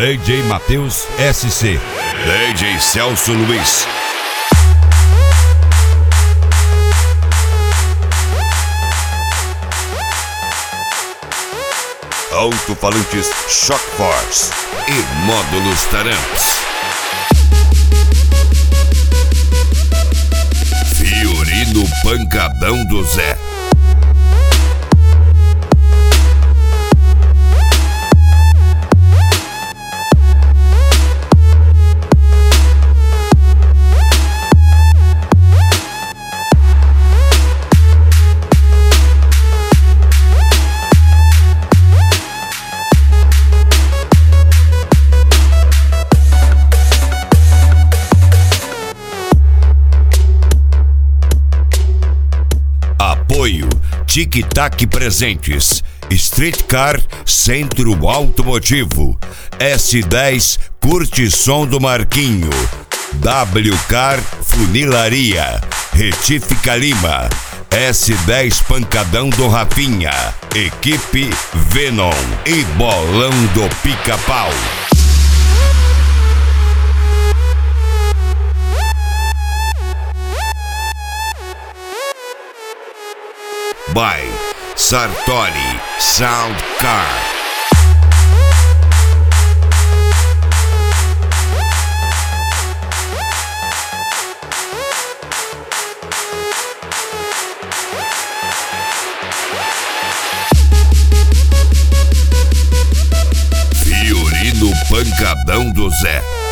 DJ Matheus SC, DJ Celso Luiz. Alto-falantes Shock Force e módulos Tarantos. Fiorino Pancadão do Zé. Apoio Tic Tac Presentes, Street Car Centro Automotivo, S10 Curte Som do Marquinho, W-Car Funilaria, Retífica Lima, S10 Pancadão do Rafinha, Equipe Venom e Bolão do Pica-Pau. By Sartori Sound Car. Fiorino Pancadão do Zé.